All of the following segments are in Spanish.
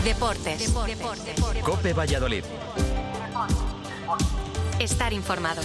Deportes. COPE Valladolid. Estar informado.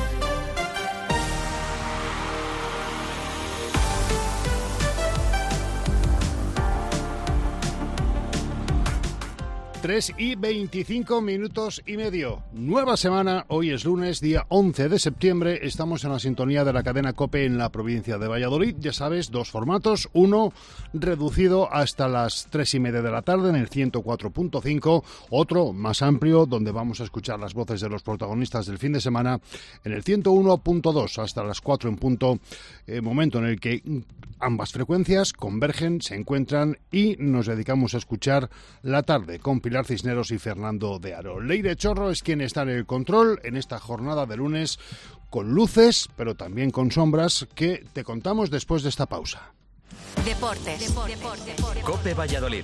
Tres y 25 minutos y medio. Nueva semana, hoy es lunes, día 11 de septiembre. Estamos en la sintonía de la cadena COPE en la provincia de Valladolid. Ya sabes, dos formatos. Uno reducido hasta las 3:30 de la tarde en el 104.5. Otro más amplio, donde vamos a escuchar las voces de los protagonistas del fin de semana en el 101.2 hasta las 4 en punto. Momento en el que ambas frecuencias convergen, se encuentran y nos dedicamos a escuchar la tarde con Pilar Cisneros y Fernando de Aro. Leire Chorro es quien está en el control en esta jornada de lunes, con luces, pero también con sombras, que te contamos después de esta pausa. Deportes. COPE Valladolid.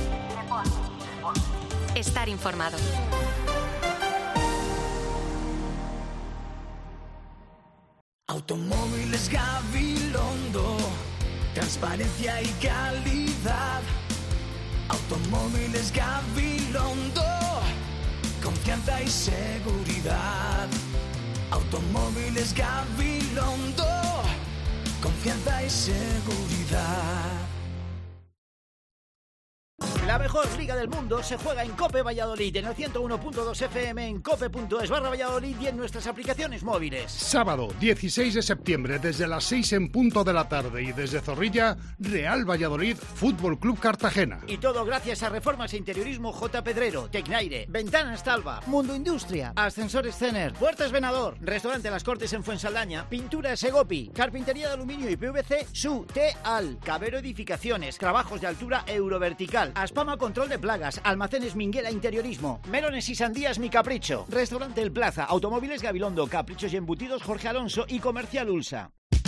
Estar informado. Automóviles Gabilondo, transparencia y calidad. Automóviles Gabilondo, confianza y seguridad. Automóviles Gabilondo, confianza y seguridad. La mejor liga del mundo se juega en COPE Valladolid, en el 101.2 FM, en cope.es/Valladolid y en nuestras aplicaciones móviles. Sábado 16 de septiembre, desde las 6 en punto de la tarde y desde Zorrilla, Real Valladolid, Fútbol Club Cartagena. Y todo gracias a Reformas e Interiorismo J. Pedrero, Tecnaire, Ventanas Talva, Mundo Industria, Ascensores Cener, Puertas Venador, Restaurante Las Cortes en Fuensaldaña, Pintura Segopi, Carpintería de Aluminio y PVC, Su Teal, Cabero Edificaciones, Trabajos de Altura Eurovertical, Aspama Control de Plagas, Almacenes Minguela Interiorismo, Melones y Sandías Mi Capricho, Restaurante El Plaza, Automóviles Gabilondo, Caprichos y Embutidos Jorge Alonso y Comercial Ulsa.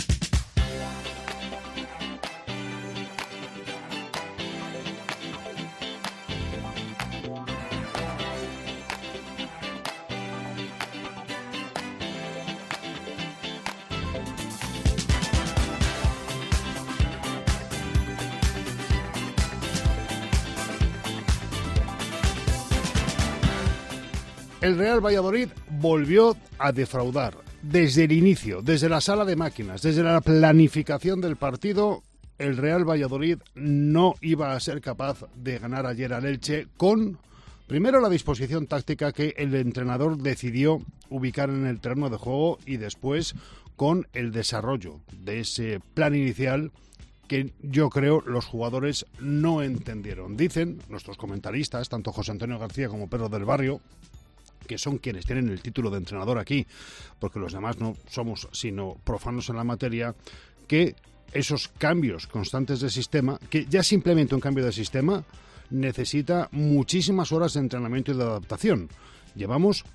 El Real Valladolid volvió a defraudar desde el inicio, desde la sala de máquinas, desde la planificación del partido. El Real Valladolid no iba a ser capaz de ganar ayer al Elche con, primero, la disposición táctica que el entrenador decidió ubicar en el terreno de juego y después con el desarrollo de ese plan inicial que yo creo los jugadores no entendieron. Dicen nuestros comentaristas, tanto José Antonio García como Pedro del Barrio, que son quienes tienen el título de entrenador aquí, porque los demás no somos sino profanos en la materia, que esos cambios constantes de sistema, que ya simplemente un cambio de sistema necesita muchísimas horas de entrenamiento y de adaptación. Llevamos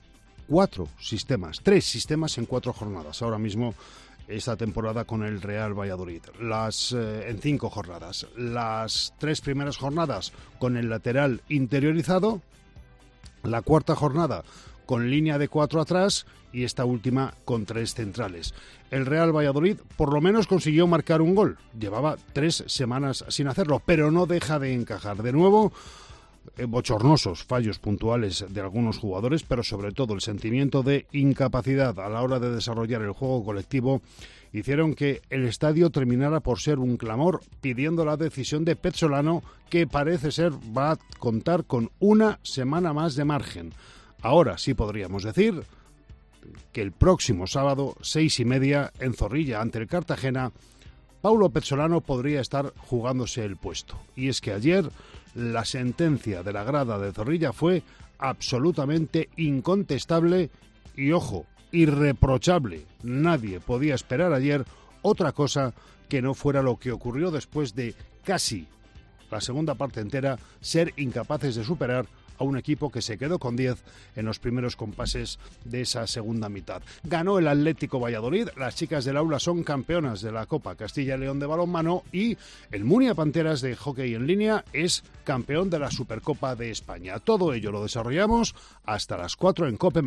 3 sistemas en 4 jornadas ahora mismo esta temporada con el Real Valladolid. En 5 jornadas. Las 3 primeras jornadas con el lateral interiorizado, la 4ª jornada con línea de 4 atrás y esta última con 3 centrales. El Real Valladolid por lo menos consiguió marcar un gol. Llevaba 3 semanas sin hacerlo, pero no deja de encajar. De nuevo, bochornosos fallos puntuales de algunos jugadores, pero sobre todo el sentimiento de incapacidad a la hora de desarrollar el juego colectivo hicieron que el estadio terminara por ser un clamor pidiendo la decisión de Pezzolano, que parece ser va a contar con una semana más de margen. Ahora sí podríamos decir que el próximo sábado, 6:30, en Zorrilla, ante el Cartagena, Paulo Pezzolano podría estar jugándose el puesto. Y es que ayer la sentencia de la grada de Zorrilla fue absolutamente incontestable y, ojo, irreprochable. Nadie podía esperar ayer otra cosa que no fuera lo que ocurrió después de casi la segunda parte entera ser incapaces de superar a un equipo que se quedó con 10 en los primeros compases de esa segunda mitad. Ganó el Atlético Valladolid, las chicas del aula son campeonas de la Copa Castilla y León de balonmano y el Munia Panteras de hockey en línea es campeón de la Supercopa de España. Todo ello lo desarrollamos hasta las 4 en COPE+.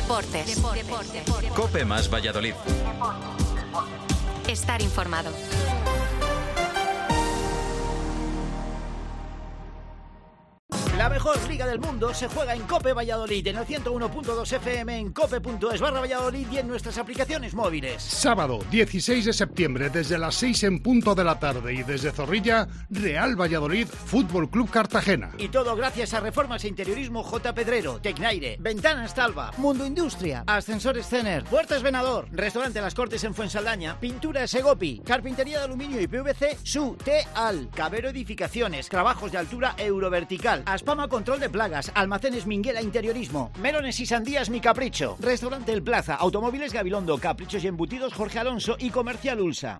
Deportes. Cope más Valladolid. Estar informado. La mejor liga del mundo se juega en Cope Valladolid, en el 101.2 FM, en cope.es/Valladolid y en nuestras aplicaciones móviles. Sábado 16 de septiembre, desde las 6 en punto de la tarde y desde Zorrilla, Real Valladolid Fútbol Club Cartagena. Y todo gracias a Reformas e Interiorismo J. Pedrero, Tecnaire, Ventanas Talva, Mundo Industria, Ascensores Cener, Puertas Venador, Restaurante Las Cortes en Fuensaldaña, Pintura Segopi, Carpintería de Aluminio y PVC, Su Teal, Cabero Edificaciones, Trabajos de Altura Eurovertical, Aspama Control de Plagas, Almacenes Minguela Interiorismo, Melones y Sandías Mi Capricho, Restaurante El Plaza, Automóviles Gabilondo, Caprichos y Embutidos Jorge Alonso y Comercial Ulsa.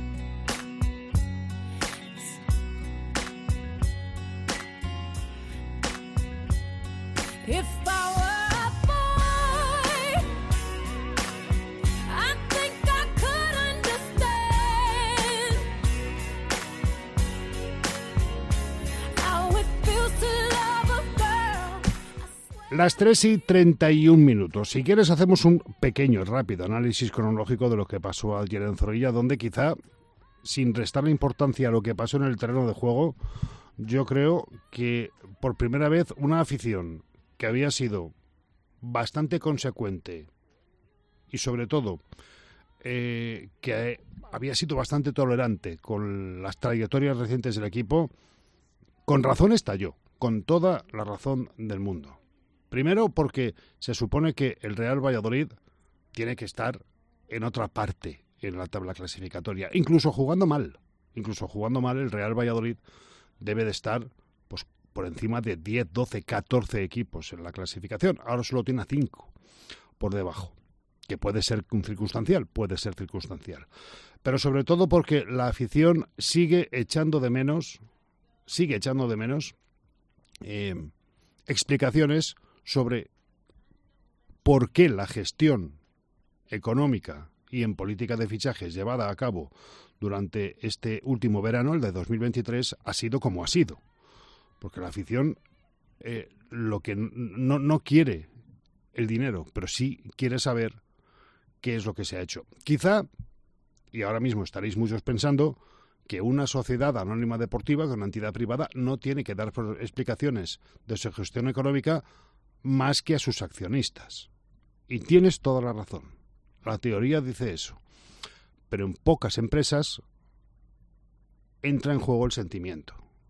Las 3:31. Si quieres hacemos un pequeño, rápido análisis cronológico de lo que pasó ayer en Zorrilla, donde quizá, sin restarle importancia a lo que pasó en el terreno de juego, yo creo que por primera vez una afición que había sido bastante consecuente y sobre todo que había sido bastante tolerante con las trayectorias recientes del equipo, con razón estalló, con toda la razón del mundo. Primero porque se supone que el Real Valladolid tiene que estar en otra parte en la tabla clasificatoria, incluso jugando mal, el Real Valladolid debe de estar pues por encima de 10, 12, 14 equipos en la clasificación. Ahora solo tiene 5 por debajo, que puede ser circunstancial, pero sobre todo porque la afición sigue echando de menos explicaciones sobre por qué la gestión económica y en política de fichajes llevada a cabo durante este último verano, el de 2023, ha sido como ha sido. Porque la afición lo que no quiere el dinero, pero sí quiere saber qué es lo que se ha hecho. Quizá, y ahora mismo estaréis muchos pensando, que una sociedad anónima deportiva, que una entidad privada, no tiene que dar explicaciones de su gestión económica más que a sus accionistas. Y tienes toda la razón. La teoría dice eso. Pero en pocas empresas entra en juego el sentimiento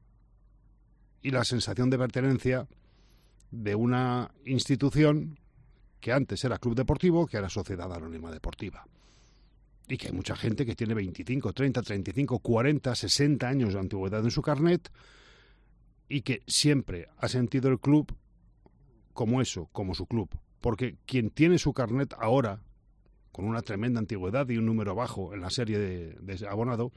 y la sensación de pertenencia de una institución que antes era club deportivo, que era sociedad anónima deportiva. Y que hay mucha gente que tiene 25, 30, 35, 40, 60 años de antigüedad en su carnet y que siempre ha sentido el club como eso, como su club. Porque quien tiene su carnet ahora, con una tremenda antigüedad y un número bajo en la serie de abonado,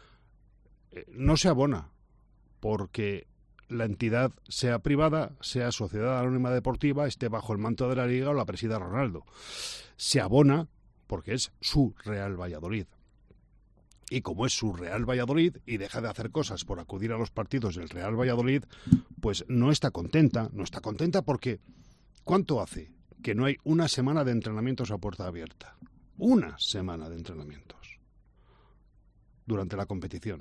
no se abona porque la entidad sea privada, sea sociedad anónima deportiva, esté bajo el manto de la Liga o la presida Ronaldo. Se abona porque es su Real Valladolid. Y como es su Real Valladolid y deja de hacer cosas por acudir a los partidos del Real Valladolid, pues no está contenta porque ¿cuánto hace que no hay una semana de entrenamientos a puerta abierta? Una semana de entrenamientos durante la competición.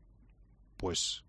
Pues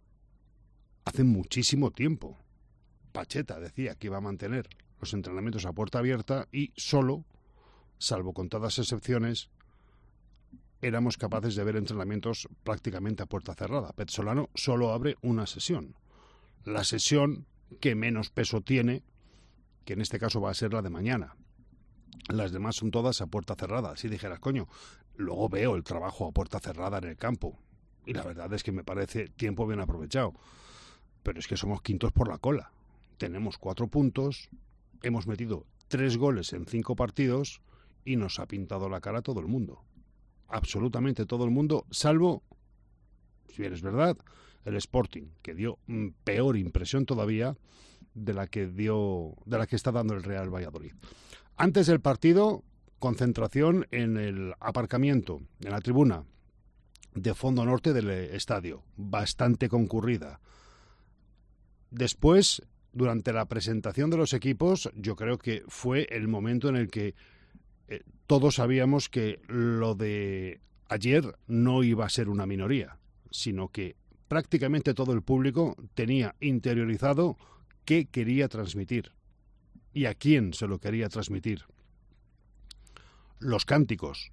hace muchísimo tiempo. Pacheta decía que iba a mantener los entrenamientos a puerta abierta y solo, salvo contadas excepciones, éramos capaces de ver entrenamientos prácticamente a puerta cerrada. Petzolano solo abre una sesión. La sesión que menos peso tiene, que en este caso va a ser la de mañana. Las demás son todas a puerta cerrada. Si dijeras, coño, luego veo el trabajo a puerta cerrada en el campo. Y la verdad es que me parece tiempo bien aprovechado. Pero es que somos quintos por la cola. Tenemos 4 puntos, hemos metido 3 goles en 5 partidos y nos ha pintado la cara todo el mundo. Absolutamente todo el mundo, salvo, si bien es verdad, el Sporting, que dio peor impresión todavía de la que está dando el Real Valladolid. Antes del partido, concentración en el aparcamiento, en la tribuna de fondo norte del estadio, bastante concurrida. Después durante la presentación de los equipos, yo creo que fue el momento en el que todos sabíamos que lo de ayer no iba a ser una minoría, sino que prácticamente todo el público tenía interiorizado qué quería transmitir y a quién se lo quería transmitir. Los cánticos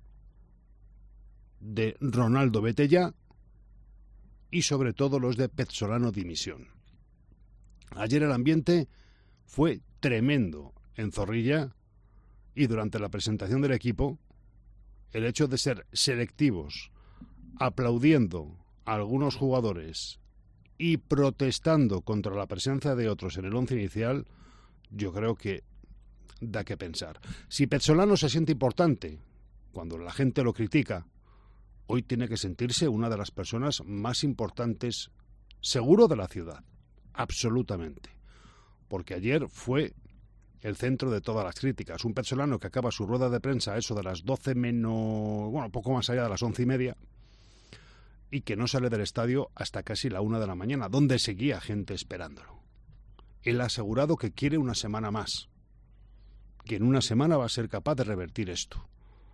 de Ronaldo vete ya y sobre todo los de Pezzolano dimisión. Ayer el ambiente fue tremendo en Zorrilla y durante la presentación del equipo el hecho de ser selectivos, aplaudiendo a algunos jugadores y protestando contra la presencia de otros en el once inicial, yo creo que da que pensar. Si Pezzolano se siente importante cuando la gente lo critica, hoy tiene que sentirse una de las personas más importantes, seguro, de la ciudad. Absolutamente. Porque ayer fue el centro de todas las críticas. Un Pezzolano que acaba su rueda de prensa a eso de las 12 menos... bueno, poco más allá de las 11:30, y que no sale del estadio hasta casi la 1 de la mañana, donde seguía gente esperándolo. Él ha asegurado que quiere una semana más, que en una semana va a ser capaz de revertir esto.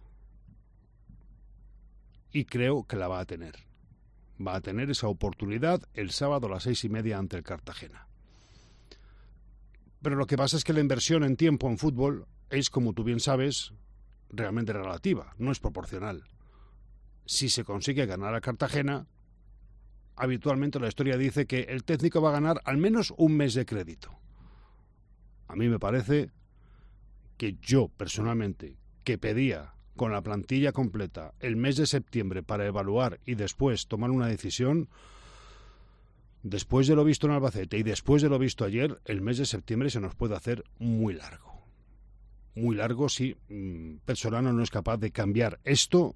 Y creo que la va a tener. Va a tener esa oportunidad el sábado a las 6:30 ante el Cartagena. Pero lo que pasa es que la inversión en tiempo en fútbol es, como tú bien sabes, realmente relativa, no es proporcional. Si se consigue ganar a Cartagena, habitualmente la historia dice que el técnico va a ganar al menos un mes de crédito. A mí me parece que yo, personalmente, que pedía con la plantilla completa el mes de septiembre para evaluar y después tomar una decisión, después de lo visto en Albacete y después de lo visto ayer, el mes de septiembre se nos puede hacer muy largo. Muy largo si Pezzolano no es capaz de cambiar esto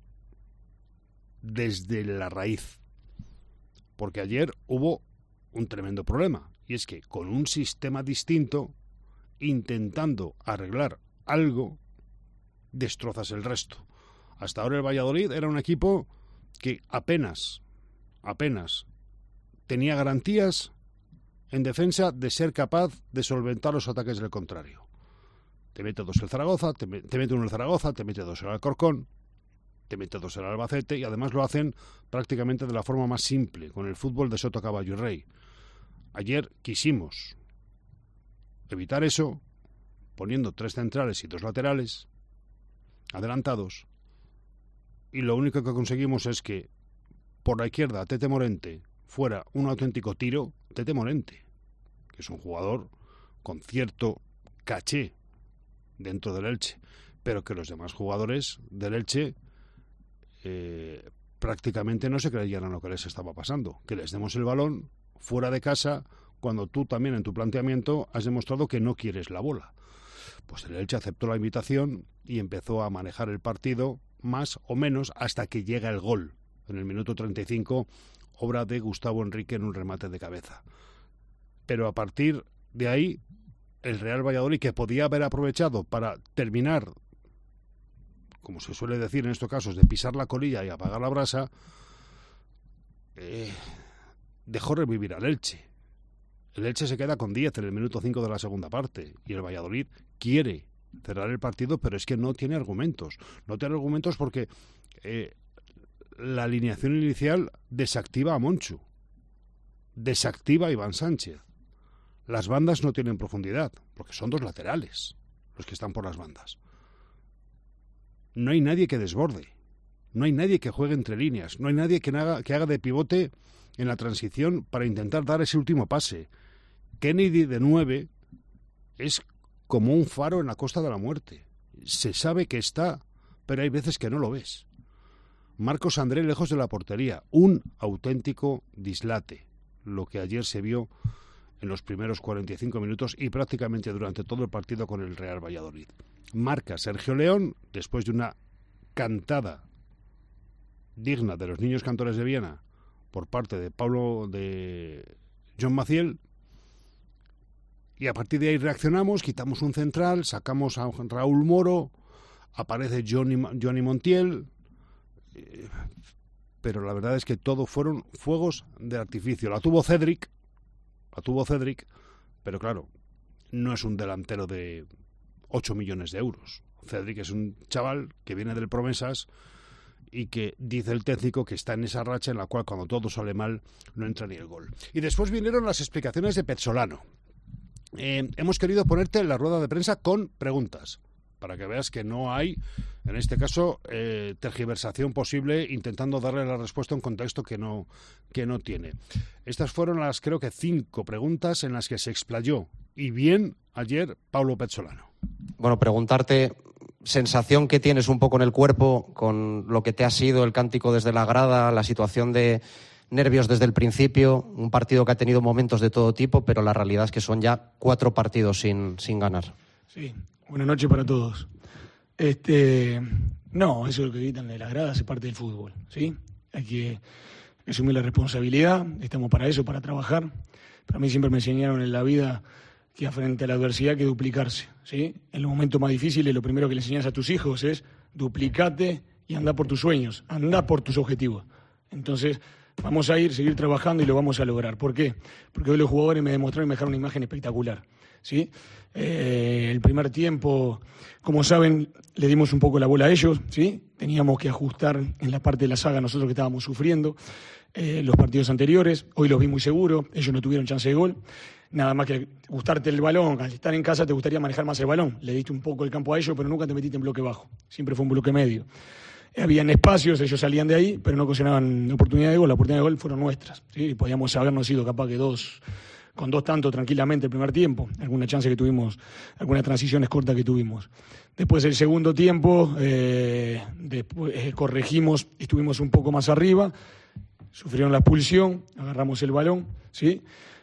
desde la raíz. Porque ayer hubo un tremendo problema, y es que con un sistema distinto, intentando arreglar algo, destrozas el resto. Hasta ahora el Valladolid era un equipo que apenas tenía garantías en defensa de ser capaz de solventar los ataques del contrario. Te mete 2 el Zaragoza, te mete 1 el Zaragoza, te mete 2 el Alcorcón, te mete 2 el Albacete, y además lo hacen prácticamente de la forma más simple, con el fútbol de Soto, Caballo y Rey. Ayer quisimos evitar eso, poniendo 3 centrales y 2 laterales adelantados, y lo único que conseguimos es que por la izquierda Tete Morente fuera un auténtico tiro. Tete Morente, que es un jugador con cierto caché dentro del Elche, pero que los demás jugadores del Elche prácticamente no se creían en lo que les estaba pasando, que les demos el balón fuera de casa cuando tú también en tu planteamiento has demostrado que no quieres la bola. Pues el Elche aceptó la invitación y empezó a manejar el partido más o menos hasta que llega el gol en el minuto 35, obra de Gustavo Enrique en un remate de cabeza. Pero a partir de ahí, el Real Valladolid, que podía haber aprovechado para terminar, como se suele decir en estos casos, de pisar la colilla y apagar la brasa, dejó revivir al Elche. El Elche se queda con 10 en el minuto 5 de la segunda parte y el Valladolid quiere cerrar el partido, pero es que no tiene argumentos. No tiene argumentos porque la alineación inicial desactiva a Monchu, desactiva a Iván Sánchez. Las bandas no tienen profundidad, porque son 2 laterales los que están por las bandas. No hay nadie que desborde, no hay nadie que juegue entre líneas, no hay nadie que haga de pivote en la transición para intentar dar ese último pase. Kennedy de 9 es como un faro en la Costa de la Muerte. Se sabe que está, pero hay veces que no lo ves. Marcos André lejos de la portería, un auténtico dislate, lo que ayer se vio en los primeros 45 minutos y prácticamente durante todo el partido con el Real Valladolid. Marca Sergio León, después de una cantada digna de los niños cantores de Viena por parte de John Maciel, y a partir de ahí reaccionamos, quitamos un central, sacamos a Raúl Moro, aparece Johnny Montiel, pero la verdad es que todo fueron fuegos de artificio. La tuvo Cedric, pero claro, no es un delantero de 8 millones de euros. Cedric es un chaval que viene del Promesas y que dice el técnico que está en esa racha en la cual cuando todo sale mal no entra ni el gol. Y después vinieron las explicaciones de Pezzolano. Hemos querido ponerte en la rueda de prensa con preguntas, para que veas que no hay, en este caso, tergiversación posible, intentando darle la respuesta a un contexto que no tiene. Estas fueron las, creo que 5 preguntas en las que se explayó, y bien, ayer, Paulo Pezzolano. Bueno, preguntarte, sensación que tienes un poco en el cuerpo con lo que te ha sido el cántico desde la grada, la situación de nervios desde el principio, un partido que ha tenido momentos de todo tipo, pero la realidad es que son ya 4 partidos sin ganar. Sí, buenas noches para todos. No, eso es lo que gritan de las gradas, es parte del fútbol, ¿sí? Hay que asumir la responsabilidad, estamos para eso, para trabajar. Pero a mí siempre me enseñaron en la vida que frente a la adversidad hay que duplicarse, ¿sí? En los momentos más difíciles lo primero que le enseñas a tus hijos es duplicate y anda por tus sueños, anda por tus objetivos. Entonces vamos a seguir trabajando y lo vamos a lograr. ¿Por qué? Porque hoy los jugadores me demostraron y me dejaron una imagen espectacular, ¿sí? El primer tiempo, como saben, le dimos un poco la bola a ellos, ¿sí? Teníamos que ajustar en la parte de la saga nosotros que estábamos sufriendo los partidos anteriores. Hoy los vi muy seguros, ellos no tuvieron chance de gol. Nada más que gustarte el balón, al estar en casa te gustaría manejar más el balón. Le diste un poco el campo a ellos, pero nunca te metiste en bloque bajo. Siempre fue un bloque medio. Habían espacios, ellos salían de ahí, pero no ocasionaban oportunidad de gol. Las oportunidades de gol fueron nuestras, ¿sí? Y podíamos habernos ido capaz que con 2 tantos tranquilamente el primer tiempo. Alguna chance que tuvimos, algunas transiciones cortas que tuvimos. Después el segundo tiempo, corregimos, estuvimos un poco más arriba, sufrieron la expulsión, agarramos el balón, ¿sí?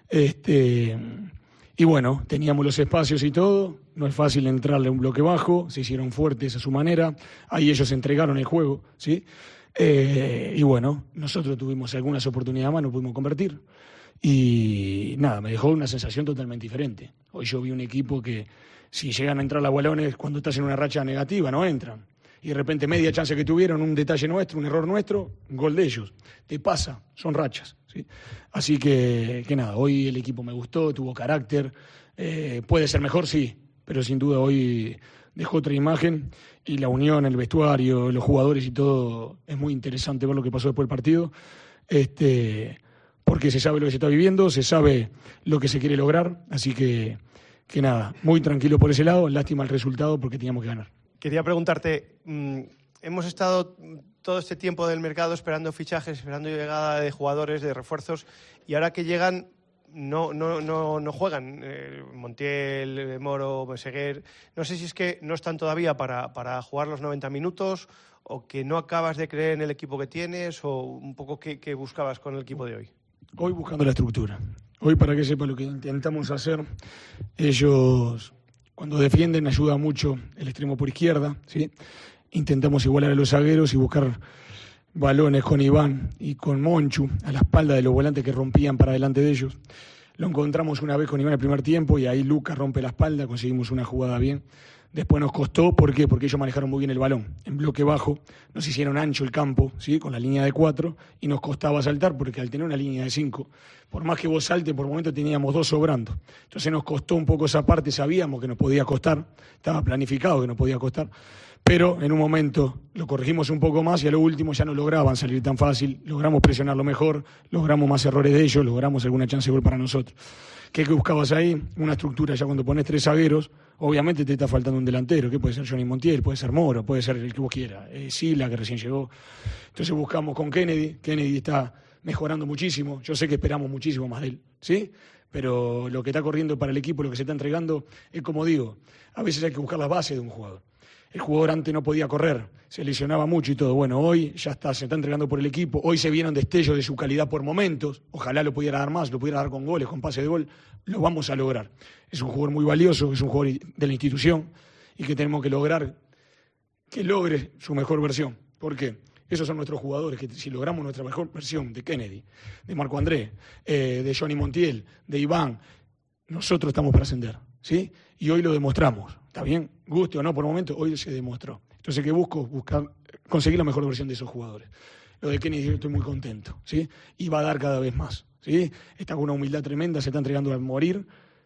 Y bueno, teníamos los espacios y todo, no es fácil entrarle a un bloque bajo, se hicieron fuertes a su manera, ahí ellos entregaron el juego, ¿sí? Y bueno, nosotros tuvimos algunas oportunidades más, no pudimos convertir. Y nada, me dejó una sensación totalmente diferente. Hoy yo vi un equipo que si llegan a entrar los balones cuando estás en una racha negativa, no entran. Y de repente media chance que tuvieron, un detalle nuestro, un error nuestro, gol de ellos. Te pasa, son rachas, ¿sí? Así que nada, hoy el equipo me gustó, tuvo carácter. Puede ser mejor, sí, pero sin duda hoy dejó otra imagen. Y la unión, el vestuario, los jugadores y todo, es muy interesante ver lo que pasó después del partido. Porque se sabe lo que se está viviendo, se sabe lo que se quiere lograr. Así que nada, muy tranquilo por ese lado, lástima el resultado porque teníamos que ganar. Quería preguntarte, hemos estado todo este tiempo del mercado esperando fichajes, esperando llegada de jugadores, de refuerzos, y ahora que llegan no juegan. Montiel, Moro, Meseguer, no sé si es que no están todavía para jugar los 90 minutos o que no acabas de creer en el equipo que tienes o un poco qué buscabas con el equipo de hoy. Hoy buscando la estructura. Hoy, para que sepa lo que intentamos hacer, ellos cuando defienden ayuda mucho el extremo por izquierda, ¿sí? Intentamos igualar a los zagueros y buscar balones con Iván y con Monchu a la espalda de los volantes que rompían para delante de ellos. Lo encontramos una vez con Iván en el primer tiempo y ahí Lucas rompe la espalda, conseguimos una jugada bien. Después nos costó, ¿por qué? Porque ellos manejaron muy bien el balón. En bloque bajo nos hicieron ancho el campo, ¿sí? Con la línea de 4 y nos costaba saltar porque al tener una línea de 5, por más que vos saltes, por momento teníamos 2 sobrando. Entonces nos costó un poco esa parte, sabíamos que nos podía costar, estaba planificado que nos podía costar, pero en un momento lo corregimos un poco más y a lo último ya no lograban salir tan fácil, logramos presionarlo mejor, logramos más errores de ellos, logramos alguna chance de gol para nosotros. ¿Qué buscabas ahí? Una estructura, ya cuando pones 3 zagueros, obviamente te está faltando un delantero, que puede ser Johnny Montiel, puede ser Moro, puede ser el que vos quieras, Sila, que recién llegó. Entonces buscamos con Kennedy está mejorando muchísimo, yo sé que esperamos muchísimo más de él, ¿sí? Pero lo que está corriendo para el equipo, lo que se está entregando, es como digo, a veces hay que buscar la base de un jugador. El jugador antes no podía correr, se lesionaba mucho y todo. Bueno, hoy ya está, se está entregando por el equipo. Hoy se vieron destellos de su calidad por momentos. Ojalá lo pudiera dar más, lo pudiera dar con goles, con pase de gol. Lo vamos a lograr. Es un jugador muy valioso, es un jugador de la institución y que tenemos que lograr que logre su mejor versión. ¿Por qué? Esos son nuestros jugadores, que si logramos nuestra mejor versión de Kennedy, de Marco Andrés, de Johnny Montiel, de Iván, nosotros estamos para ascender, ¿sí? Y hoy lo demostramos, ¿está bien? Guste o no por el momento, hoy se demostró. Entonces, ¿qué busco? Buscar, conseguir la mejor versión de esos jugadores. Lo de Kennedy estoy muy contento, ¿sí? Y va a dar cada vez más, ¿sí? Está con una humildad tremenda, se está entregando a morir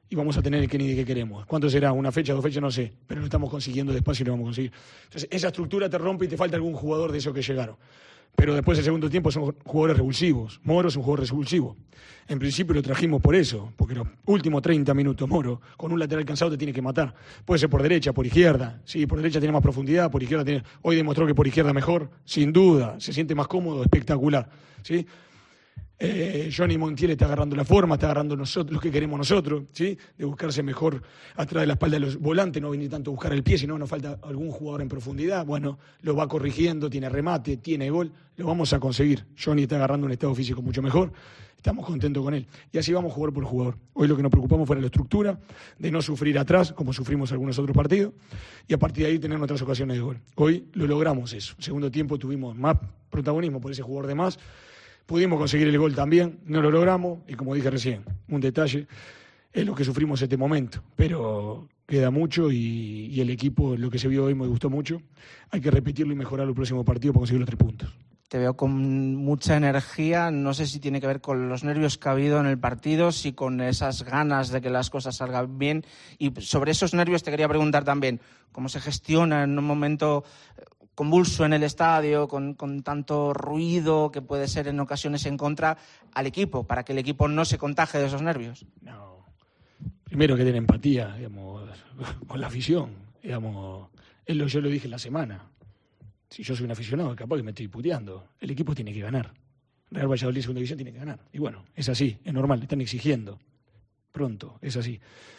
y vamos a tener el Kennedy que queremos. ¿Cuánto será? ¿Una fecha, 2 fechas? No sé, pero lo estamos consiguiendo despacio y lo vamos a conseguir. Entonces, esa estructura te rompe y te falta algún jugador de esos que llegaron. Pero después, el segundo tiempo, son jugadores revulsivos. Moro es un jugador revulsivo. En principio lo trajimos por eso, porque los últimos 30 minutos, Moro, con un lateral cansado te tiene que matar. Puede ser por derecha, por izquierda. Sí, por derecha tiene más profundidad, por izquierda tiene... Hoy demostró que por izquierda mejor, sin duda. Se siente más cómodo, espectacular. ¿Sí? Johnny Montiel está agarrando la forma, está agarrando nosotros, lo que queremos nosotros, ¿sí? De buscarse mejor atrás de la espalda de los volantes, no venir tanto a buscar el pie, sino nos falta algún jugador en profundidad. Bueno, lo va corrigiendo, tiene remate, tiene gol, lo vamos a conseguir. Johnny está agarrando un estado físico mucho mejor, estamos contentos con él. Y así vamos jugador por jugador. Hoy lo que nos preocupamos fue la estructura, de no sufrir atrás, como sufrimos algunos otros partidos, y a partir de ahí tener otras ocasiones de gol. Hoy lo logramos eso. Segundo tiempo tuvimos más protagonismo por ese jugador de más. Pudimos conseguir el gol también, no lo logramos, y como dije recién, un detalle, es lo que sufrimos en este momento, pero queda mucho y el equipo, lo que se vio hoy me gustó mucho, hay que repetirlo y mejorar el próximo partido para conseguir los 3 puntos. Te veo con mucha energía, no sé si tiene que ver con los nervios que ha habido en el partido, si con esas ganas de que las cosas salgan bien, y sobre esos nervios te quería preguntar también, ¿cómo se gestiona en un momento convulso en el estadio, con tanto ruido que puede ser en ocasiones en contra al equipo, para que el equipo no se contagie de esos nervios? No. Primero que tener empatía, digamos, con la afición. Digamos, yo lo dije en la semana. Si yo soy un aficionado, capaz que me estoy puteando. El equipo tiene que ganar. Real Valladolid, segunda división, tiene que ganar. Y bueno, es así, es normal, le están exigiendo. Pronto, es así.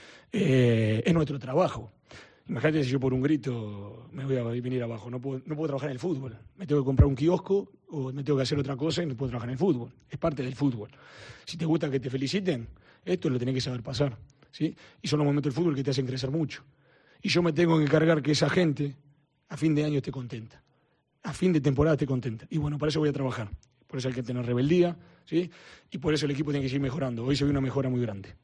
Es nuestro trabajo. Imagínate si yo por un grito me voy a venir abajo. No puedo trabajar en el fútbol. Me tengo que comprar un kiosco o me tengo que hacer otra cosa y no puedo trabajar en el fútbol. Es parte del fútbol. Si te gusta que te feliciten, esto lo tenés que saber pasar, ¿sí? Y son los momentos del fútbol que te hacen crecer mucho. Y yo me tengo que encargar que esa gente a fin de año esté contenta. A fin de temporada esté contenta. Y bueno, para eso voy a trabajar. Por eso hay que tener rebeldía, ¿sí? Y por eso el equipo tiene que seguir mejorando. Hoy se ve una mejora muy grande.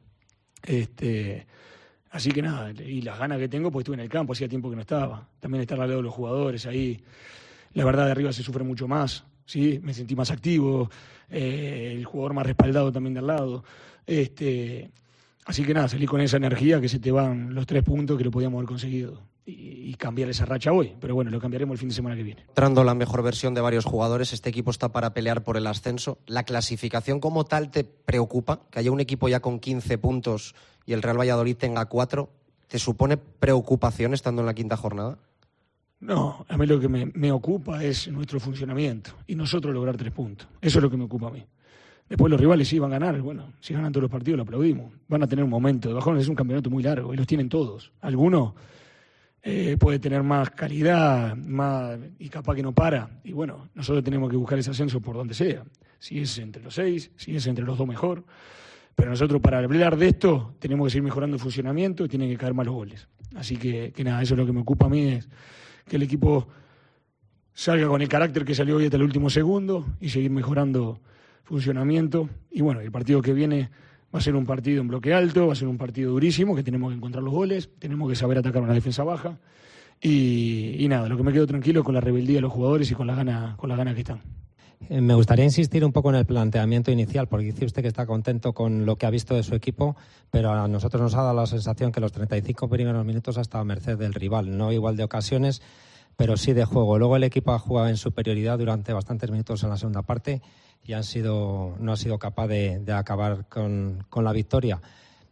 Así que nada, y las ganas que tengo, pues estuve en el campo, hacía tiempo que no estaba. También estar al lado de los jugadores ahí. La verdad, de arriba se sufre mucho más, ¿sí? Me sentí más activo, el jugador más respaldado también de al lado. Así que nada, salí con esa energía que se te van los 3 puntos que lo podíamos haber conseguido. Y cambiar esa racha hoy, pero bueno, lo cambiaremos el fin de semana que viene. Entrando la mejor versión de varios jugadores, este equipo está para pelear por el ascenso. ¿La clasificación como tal te preocupa? Que haya un equipo ya con 15 puntos y el Real Valladolid tenga 4, ¿te supone preocupación estando en la 5ª jornada? No, a mí lo que me ocupa es nuestro funcionamiento y nosotros lograr 3 puntos. Eso es lo que me ocupa a mí. Después los rivales sí van a ganar, bueno, si ganan todos los partidos lo aplaudimos. Van a tener un momento de bajón, es un campeonato muy largo y los tienen todos. Algunos puede tener más calidad y capaz que no para. Y bueno, nosotros tenemos que buscar ese ascenso por donde sea. Si es entre los 6, si es entre los 2 mejor. Pero nosotros para hablar de esto tenemos que seguir mejorando el funcionamiento y tienen que caer más los goles. Así que nada, eso es lo que me ocupa a mí, es que el equipo salga con el carácter que salió hoy hasta el último segundo y seguir mejorando funcionamiento. Y bueno, el partido que viene va a ser un partido en bloque alto, va a ser un partido durísimo, que tenemos que encontrar los goles, tenemos que saber atacar una defensa baja. Y nada, lo que me quedo tranquilo es con la rebeldía de los jugadores y con las ganas que están. Me gustaría insistir un poco en el planteamiento inicial, porque dice usted que está contento con lo que ha visto de su equipo, pero a nosotros nos ha dado la sensación que los 35 primeros minutos ha estado a merced del rival, no igual de ocasiones, pero sí de juego. Luego el equipo ha jugado en superioridad durante bastantes minutos en la segunda parte y no ha sido capaz de acabar con la victoria.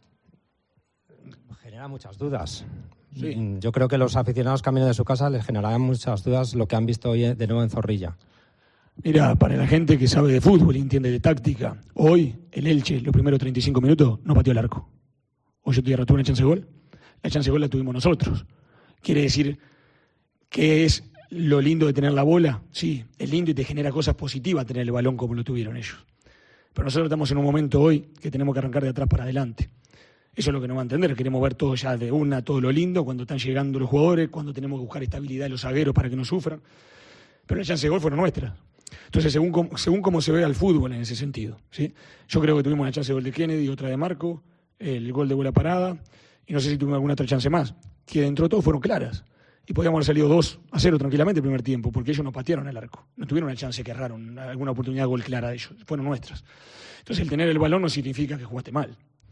Genera muchas dudas. Sí. Yo creo que los aficionados camino de su casa les generarán muchas dudas lo que han visto hoy de nuevo en Zorrilla. Mira, para la gente que sabe de fútbol y entiende de táctica, hoy el Elche, los primeros 35 minutos, no pateó el arco. Hoy yo tuve una chance de gol. La chance de gol la tuvimos nosotros. Quiere decir que es lo lindo de tener la bola. Sí, es lindo y te genera cosas positivas tener el balón como lo tuvieron ellos. Pero nosotros estamos en un momento hoy que tenemos que arrancar de atrás para adelante. Eso es lo que nos va a entender. Queremos ver todo ya de una, todo lo lindo, cuando están llegando los jugadores, cuando tenemos que buscar estabilidad de los zagueros para que no sufran. Pero las chances de gol fueron nuestras. Entonces, según cómo se ve al fútbol en ese sentido, ¿sí? Yo creo que tuvimos una chance de gol de Kennedy, otra de Marco, el gol de bola parada, y no sé si tuvimos alguna otra chance más, que dentro de todo fueron claras. Y podíamos haber salido 2-0 tranquilamente el primer tiempo, porque ellos no patearon el arco. No tuvieron una chance que erraron, alguna oportunidad de gol clara de ellos, fueron nuestras. Entonces, el tener el balón no significa que jugaste mal.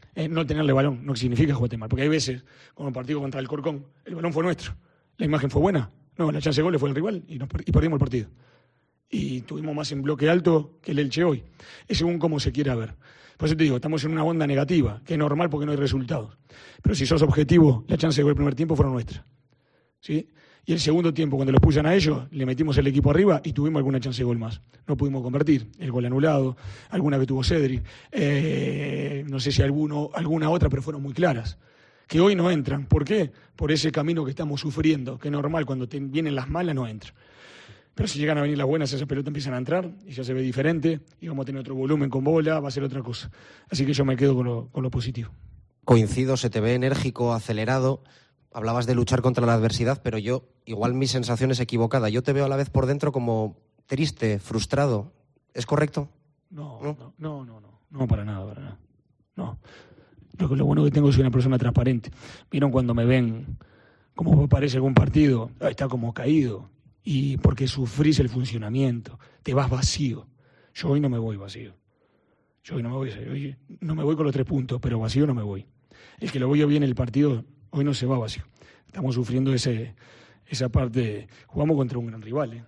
no tenerle balón no significa jugarte mal, porque hay veces, como el partido contra el Corcón, el balón fue nuestro, la imagen fue buena, no, la chance de gol le fue el rival y perdimos el partido. Y tuvimos más en bloque alto que el Elche hoy. Es según cómo se quiera ver. Por eso te digo, estamos en una onda negativa, que es normal porque no hay resultados. Pero si sos objetivo, la chance de gol el primer tiempo fueron nuestras. ¿Sí? Y el segundo tiempo, cuando los pusan a ellos, le metimos el equipo arriba y tuvimos alguna chance de gol más. No pudimos convertir. El gol anulado, alguna que tuvo Cedric, no sé si alguna otra, pero fueron muy claras. Que hoy no entran. ¿Por qué? Por ese camino que estamos sufriendo, que es normal, cuando vienen las malas no entran. Pero si llegan a venir las buenas, esas pelotas empiezan a entrar y ya se ve diferente y vamos a tener otro volumen con bola, va a ser otra cosa. Así que yo me quedo con lo positivo. Coincido, se te ve enérgico, acelerado. Hablabas de luchar contra la adversidad, pero igual mi sensación es equivocada. Yo te veo a la vez por dentro como triste, frustrado. ¿Es correcto? No, para nada. No. Lo bueno que tengo es que soy una persona transparente. ¿Vieron cuando me ven como parece algún partido? Está como caído. Y porque sufrís el funcionamiento, te vas vacío. Yo hoy no me voy vacío. Hoy no me voy con los 3 puntos, pero vacío no me voy. El que lo veo bien el partido, hoy no se va vacío. Estamos sufriendo esa parte. Jugamos contra un gran rival,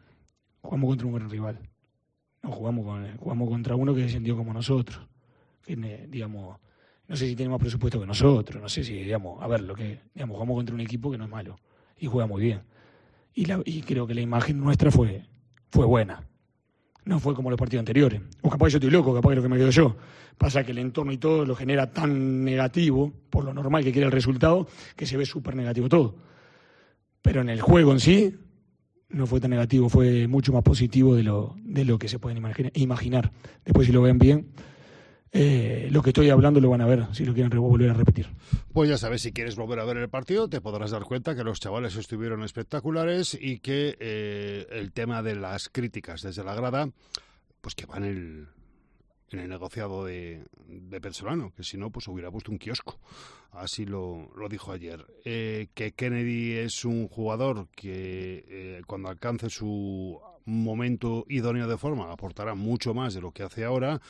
No jugamos contra uno que descendió como nosotros. Que, no sé si tiene más presupuesto que nosotros, no sé si, jugamos contra un equipo que no es malo y juega muy bien. Y creo que la imagen nuestra fue buena. No fue como los partidos anteriores. O capaz yo estoy loco, capaz que lo que me quedo yo. Pasa que el entorno y todo lo genera tan negativo, por lo normal que quiere el resultado, que se ve súper negativo todo. Pero en el juego en sí, no fue tan negativo, fue mucho más positivo de lo que se pueden imaginar. Después, si lo ven bien, lo que estoy hablando lo van a ver, si lo quieren volver a repetir. Pues ya sabes, si quieres volver a ver el partido, te podrás dar cuenta que los chavales estuvieron espectaculares y que el tema de las críticas desde la grada, pues que van en el negociado de Pesolano, que si no, pues hubiera puesto un kiosco. Así lo dijo ayer. Que Kennedy es un jugador que cuando alcance su momento idóneo de forma aportará mucho más de lo que hace ahora.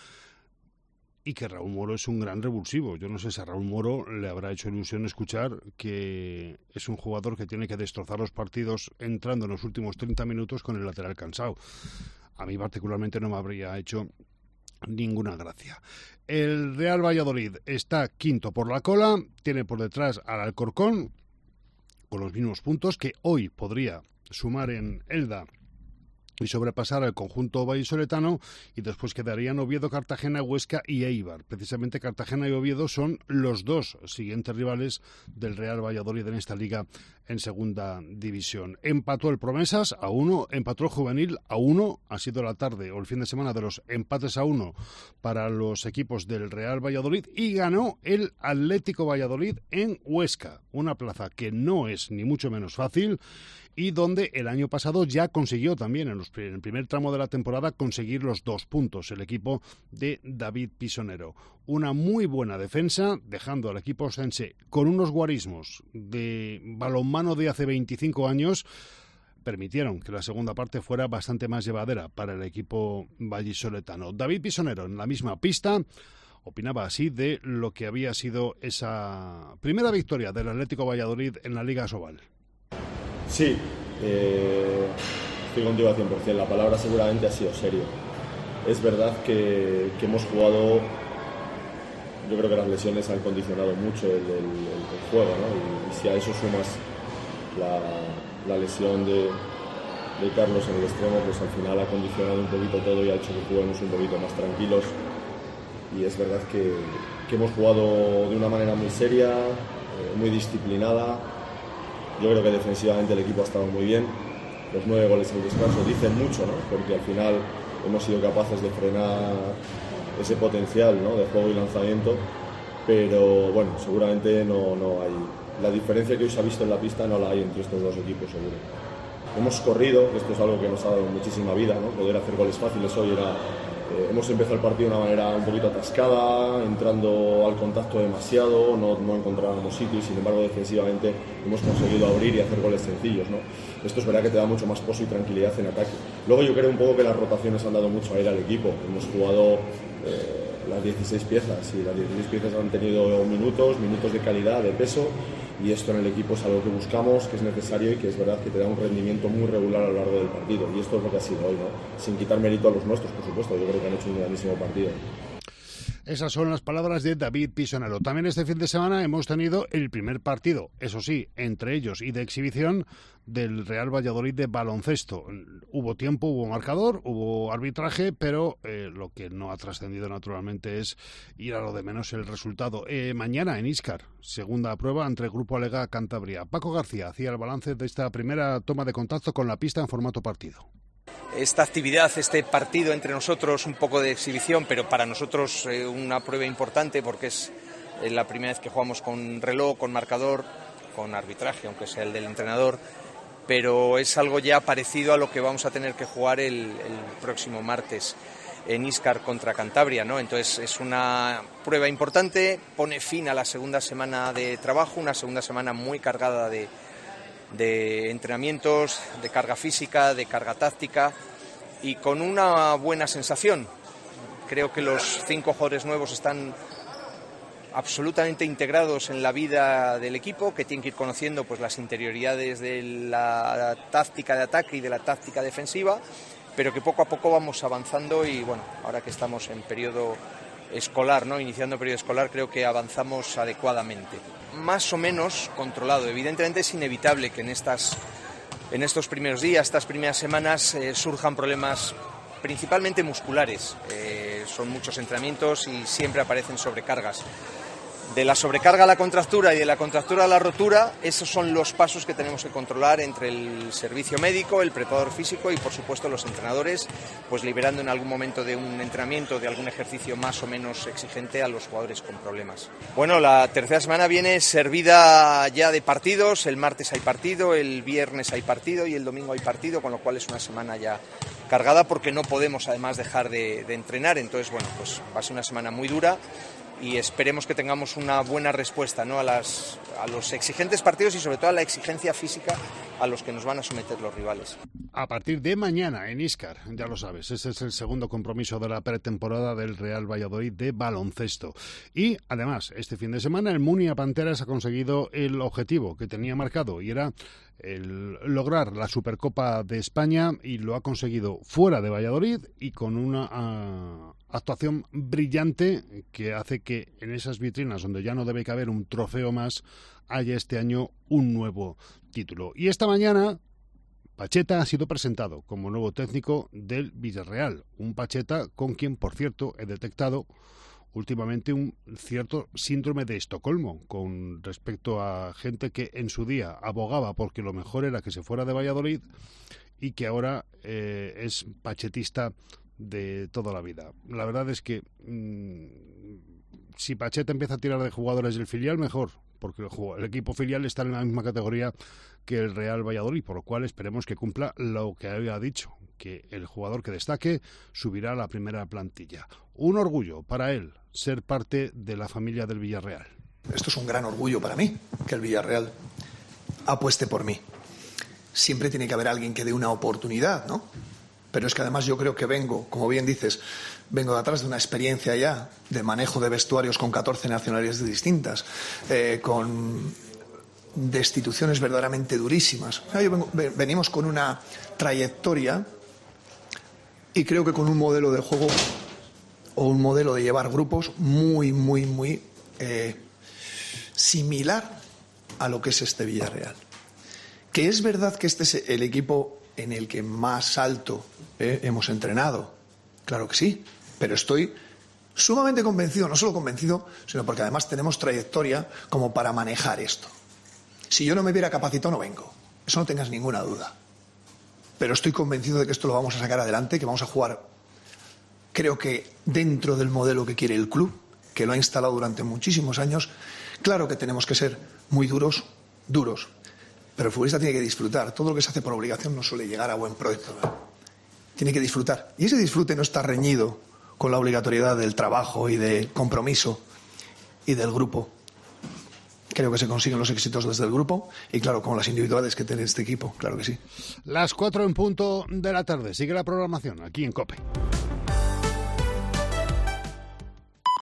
Y que Raúl Moro es un gran revulsivo. Yo no sé si a Raúl Moro le habrá hecho ilusión escuchar que es un jugador que tiene que destrozar los partidos entrando en los últimos 30 minutos con el lateral cansado. A mí particularmente no me habría hecho ninguna gracia. El Real Valladolid está quinto por la cola, tiene por detrás al Alcorcón con los mismos puntos, que hoy podría sumar en Elda y sobrepasar al conjunto vallisoletano, y después quedarían Oviedo, Cartagena, Huesca y Eibar. Precisamente Cartagena y Oviedo son los 2 siguientes rivales del Real Valladolid en esta liga en segunda división. Empató el Promesas a 1, empató el Juvenil a 1, ha sido la tarde o el fin de semana de los empates a 1 para los equipos del Real Valladolid, y ganó el Atlético Valladolid en Huesca, una plaza que no es ni mucho menos fácil, y donde el año pasado ya consiguió también en el primer tramo de la temporada conseguir los 2 puntos el equipo de David Pisonero. Una muy buena defensa, dejando al equipo ostense con unos guarismos de balonmano de hace 25 años, permitieron que la segunda parte fuera bastante más llevadera para el equipo vallisoletano. David Pisonero, en la misma pista, opinaba así de lo que había sido esa primera victoria del Atlético Valladolid en la Liga Asobal. Sí, estoy contigo al 100%. La palabra seguramente ha sido serio. Es verdad que hemos jugado, yo creo que las lesiones han condicionado mucho el juego, ¿no? Y si a eso sumas la lesión de Carlos en el extremo, pues al final ha condicionado un poquito todo y ha hecho que juguemos un poquito más tranquilos. Y es verdad que hemos jugado de una manera muy seria, muy disciplinada. Yo creo que defensivamente el equipo ha estado muy bien. Los 9 goles en descanso dicen mucho, ¿no? Porque al final hemos sido capaces de frenar ese potencial, ¿no? De juego y lanzamiento. Pero bueno, seguramente no hay. La diferencia que hoy se ha visto en la pista no la hay entre estos 2 equipos, seguro. Hemos corrido, esto es algo que nos ha dado muchísima vida, ¿no? Poder hacer goles fáciles hoy era. Hemos empezado el partido de una manera un poquito atascada, entrando al contacto demasiado, no encontrábamos sitio y sin embargo defensivamente hemos conseguido abrir y hacer goles sencillos, ¿no? Esto es verdad que te da mucho más pozo y tranquilidad en ataque. Luego yo creo un poco que las rotaciones han dado mucho aire al equipo. Hemos jugado las 16 piezas, y las 16 piezas han tenido minutos de calidad, de peso, y esto en el equipo es algo que buscamos, que es necesario y que es verdad que te da un rendimiento muy regular a lo largo del partido, y esto es lo que ha sido hoy, ¿no? Sin quitar mérito a los nuestros, por supuesto. Yo creo que han hecho un grandísimo partido. Esas son las palabras de David Pisonero. También este fin de semana hemos tenido el primer partido, eso sí, entre ellos y de exhibición, del Real Valladolid de baloncesto. Hubo tiempo, hubo marcador, hubo arbitraje, pero lo que no ha trascendido naturalmente es ir a lo de menos el resultado. Mañana en Íscar, segunda prueba entre el Grupo Alega Cantabria. Paco García hacía el balance de esta primera toma de contacto con la pista en formato partido. Esta actividad, este partido entre nosotros, un poco de exhibición, pero para nosotros una prueba importante porque es la primera vez que jugamos con reloj, con marcador, con arbitraje, aunque sea el del entrenador, pero es algo ya parecido a lo que vamos a tener que jugar el próximo martes en Íscar contra Cantabria, ¿no? Entonces es una prueba importante, pone fin a la segunda semana de trabajo, una segunda semana muy cargada de entrenamientos, de carga física, de carga táctica y con una buena sensación. Creo que los 5 jugadores nuevos están absolutamente integrados en la vida del equipo, que tienen que ir conociendo pues las interioridades de la táctica de ataque y de la táctica defensiva, pero que poco a poco vamos avanzando y bueno, ahora que estamos en periodo escolar, ¿no? Iniciando periodo escolar, creo que avanzamos adecuadamente. Más o menos controlado. Evidentemente es inevitable que en estos primeros días, estas primeras semanas, surjan problemas principalmente musculares. Son muchos entrenamientos y siempre aparecen sobrecargas. De la sobrecarga a la contractura y de la contractura a la rotura, esos son los pasos que tenemos que controlar entre el servicio médico, el preparador físico y por supuesto los entrenadores, pues liberando en algún momento de un entrenamiento, de algún ejercicio más o menos exigente a los jugadores con problemas. Bueno, la tercera semana viene servida ya de partidos. El martes hay partido, el viernes hay partido y el domingo hay partido, con lo cual es una semana ya cargada porque no podemos además dejar de entrenar. Entonces, bueno, pues va a ser una semana muy dura y esperemos que tengamos una buena respuesta, ¿no? a los exigentes partidos y sobre todo a la exigencia física a los que nos van a someter los rivales. A partir de mañana en Íscar, ya lo sabes, ese es el segundo compromiso de la pretemporada del Real Valladolid de baloncesto. Y además, este fin de semana el Munia Panteras ha conseguido el objetivo que tenía marcado y era el lograr la Supercopa de España, y lo ha conseguido fuera de Valladolid y con una actuación brillante que hace que en esas vitrinas donde ya no debe caber un trofeo más haya este año un nuevo título. Y esta mañana Pacheta ha sido presentado como nuevo técnico del Villarreal, un Pacheta con quien, por cierto, he detectado últimamente un cierto síndrome de Estocolmo con respecto a gente que en su día abogaba porque lo mejor era que se fuera de Valladolid y que ahora es pachetista de toda la vida. La verdad es que si Pacheta empieza a tirar de jugadores del filial, mejor, porque el equipo filial está en la misma categoría que el Real Valladolid, por lo cual esperemos que cumpla lo que había dicho, que el jugador que destaque subirá a la primera plantilla. Un orgullo para él ser parte de la familia del Villarreal. Esto es un gran orgullo para mí, que el Villarreal apueste por mí. Siempre tiene que haber alguien que dé una oportunidad, ¿no? Pero es que además yo creo que vengo, como bien dices, vengo de atrás de una experiencia ya de manejo de vestuarios con 14 nacionalidades distintas, con destituciones verdaderamente durísimas. Venimos con una trayectoria y creo que con un modelo de juego o un modelo de llevar grupos muy similar a lo que es este Villarreal. Que es verdad que este es el equipo en el que más alto hemos entrenado, claro que sí, pero estoy sumamente convencido, no solo convencido, sino porque además tenemos trayectoria como para manejar esto. Si yo no me viera capacitado no vengo, eso no tengas ninguna duda, pero estoy convencido de que esto lo vamos a sacar adelante, que vamos a jugar, creo que dentro del modelo que quiere el club, que lo ha instalado durante muchísimos años. Claro que tenemos que ser muy duros, pero el futbolista tiene que disfrutar. Todo lo que se hace por obligación no suele llegar a buen proyecto, ¿verdad? Tiene que disfrutar. Y ese disfrute no está reñido con la obligatoriedad del trabajo y del compromiso y del grupo. Creo que se consiguen los éxitos desde el grupo y, claro, con las individualidades que tiene este equipo, claro que sí. Las 4 en punto de la tarde. Sigue la programación aquí en COPE.